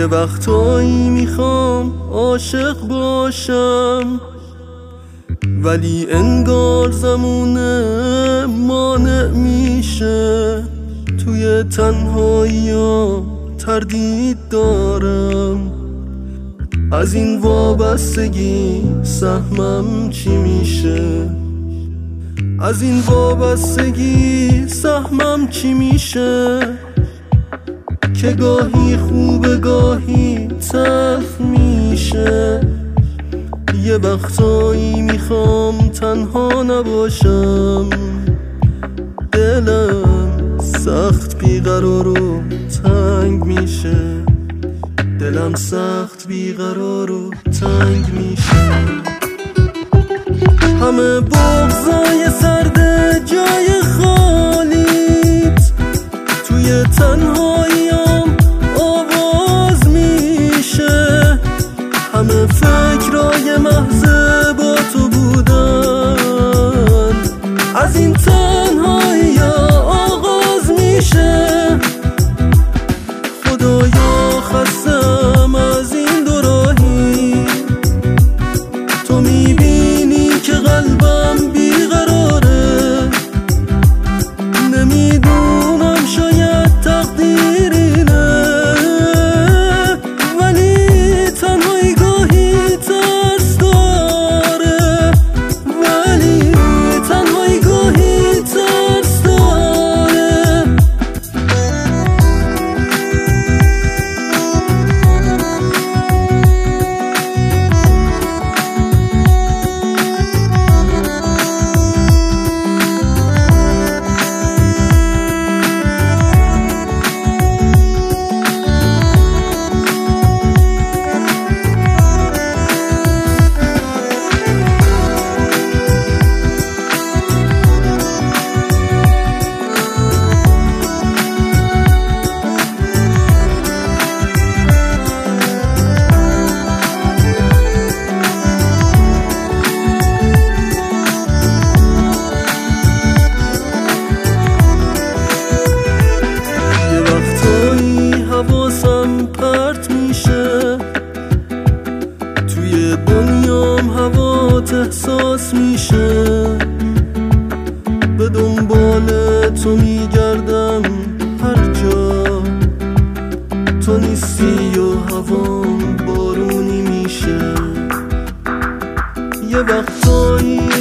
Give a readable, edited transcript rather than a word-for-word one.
یه وقتایی میخوام عاشق باشم، ولی انگار زمونه مانع میشه. توی تنهایی‌ام تردید دارم، از این وابستگی سهمم چی میشه؟ از این وابستگی سهمم چی میشه؟ که گاهی خوبه گاهی تلخ میشه. یه وقتایی میخوام تنها نباشم، دلم سخت بیقرار و تنگ میشه. دلم سخت بیقرار و تنگ میشه. همه بغضای سرده جای خالیت، توی تنهاییام آواز میشه. همه فکرای محض با تو بودن، از این تنهایی آغاز میشه. خدایا خستم از این دو راهی، تو میبینی که قلبم بیقراره. نمیدونم شاید تقدیرینه، ولی تنهایی گاهی ترس داره. ولی تنهایی گاهی ترس داره. حواسم پرت میشه، توی دنیام هوات احساس میشه. به دنبال تو میگردم هر جا، تو نیستی و هوام بارونی میشه. یه وقتایی